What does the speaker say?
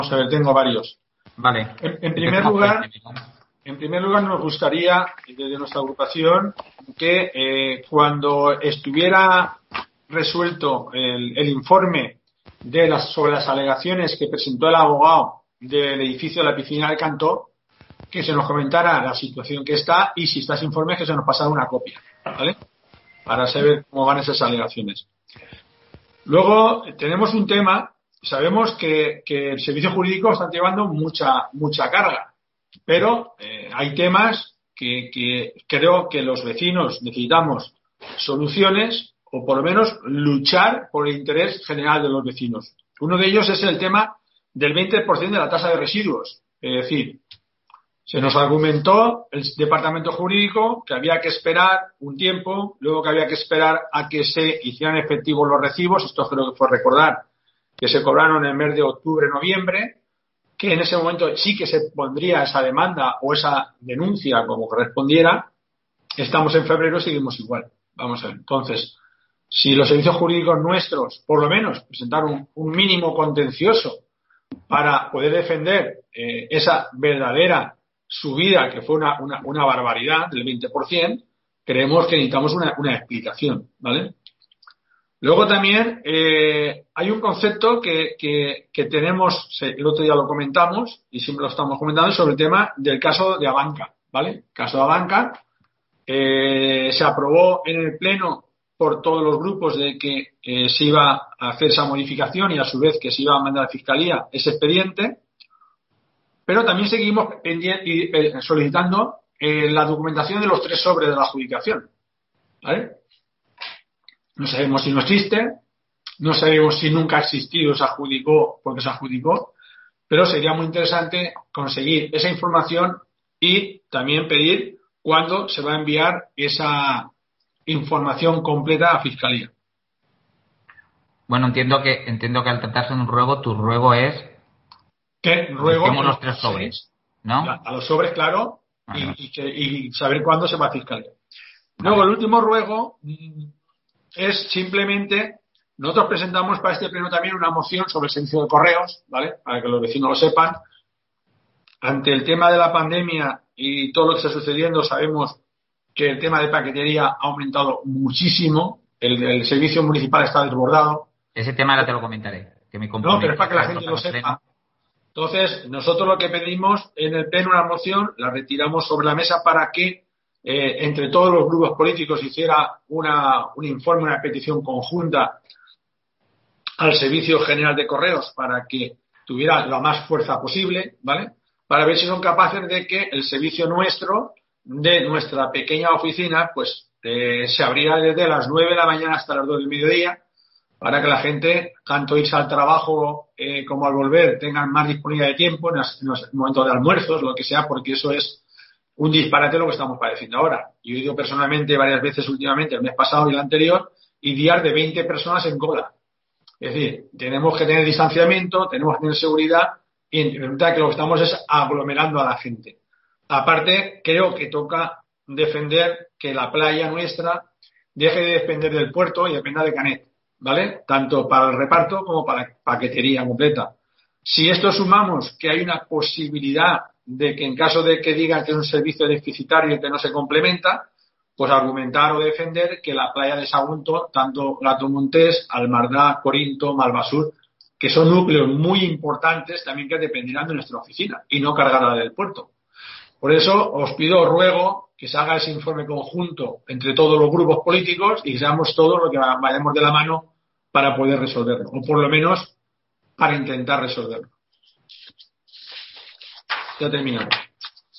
a ver, tengo varios. Vale. En primer lugar, nos gustaría, desde nuestra agrupación, que cuando estuviera resuelto el informe sobre las alegaciones que presentó el abogado del edificio de la piscina del Cantó, que se nos comentara la situación que está y si está ese informe que se nos pasara una copia, ¿vale? Para saber cómo van esas alegaciones. Luego tenemos un tema, sabemos que el servicio jurídico está llevando mucha carga, pero hay temas que creo que los vecinos necesitamos soluciones o por lo menos luchar por el interés general de los vecinos. Uno de ellos es el tema del 20% de la tasa de residuos. Es decir, se nos argumentó el departamento jurídico que había que esperar un tiempo, luego que había que esperar a que se hicieran efectivos los recibos. Esto creo que fue recordar que se cobraron en el mes de octubre, noviembre, que en ese momento sí que se pondría esa demanda o esa denuncia como correspondiera. Estamos en febrero y seguimos igual. Vamos a ver. Entonces, si los servicios jurídicos nuestros, por lo menos, presentaron un mínimo contencioso para poder defender esa verdadera subida, que fue una barbaridad del 20%, creemos que necesitamos una explicación, ¿vale? Luego también hay un concepto que tenemos, el otro día lo comentamos y siempre lo estamos comentando, sobre el tema del caso de Abanca, ¿vale? El caso de Abanca se aprobó en el Pleno por todos los grupos de que se iba a hacer esa modificación y a su vez que se iba a mandar a la Fiscalía ese expediente, pero también seguimos solicitando la documentación de los 3 sobres de la adjudicación, ¿vale? No sabemos si no existe, no sabemos si nunca ha existido, se adjudicó porque se adjudicó, pero sería muy interesante conseguir esa información y también pedir cuándo se va a enviar esa información completa a Fiscalía. Bueno, entiendo que al tratarse de un ruego, tu ruego es que ruego los 3 sobres, ¿no? A los sobres, claro, y saber cuándo se va a Fiscalía. Luego, el último ruego es simplemente, nosotros presentamos para este pleno también una moción sobre el servicio de correos, ¿vale? Para que los vecinos lo sepan. Ante el tema de la pandemia y todo lo que está sucediendo, sabemos que el tema de paquetería ha aumentado muchísimo, el servicio municipal está desbordado. Ese tema ahora te lo comentaré. No, pero es para que la gente lo sepa. Entonces, nosotros lo que pedimos en el pleno, una moción, la retiramos sobre la mesa para que entre todos los grupos políticos hiciera un informe, una petición conjunta al Servicio General de Correos para que tuviera la más fuerza posible, ¿vale? Para ver si son capaces de que el servicio nuestro, de nuestra pequeña oficina, pues se abrirá desde las 9 de la mañana hasta las 2 del mediodía, para que la gente, tanto irse al trabajo como al volver, tengan más disponibilidad de tiempo en los momentos de almuerzos, lo que sea, porque eso es un disparate lo que estamos padeciendo ahora. Yo he ido personalmente varias veces últimamente, el mes pasado y el anterior, y días de 20 personas en cola. Es decir, tenemos que tener distanciamiento, tenemos que tener seguridad, y en realidad que lo que estamos es aglomerando a la gente. Aparte, creo que toca defender que la playa nuestra deje de depender del puerto y dependa de Canet, ¿vale? Tanto para el reparto como para la paquetería completa. Si esto sumamos que hay una posibilidad de que en caso de que digan que es un servicio deficitario y que no se complementa, pues argumentar o defender que la playa de Sagunto, tanto Gato Montés, Almardá, Corinto, Malvasur, que son núcleos muy importantes también que dependerán de nuestra oficina y no cargarla del puerto. Por eso os ruego que se haga ese informe conjunto entre todos los grupos políticos y que seamos todos los que vayamos de la mano para poder resolverlo, o por lo menos para intentar resolverlo. Ya terminamos.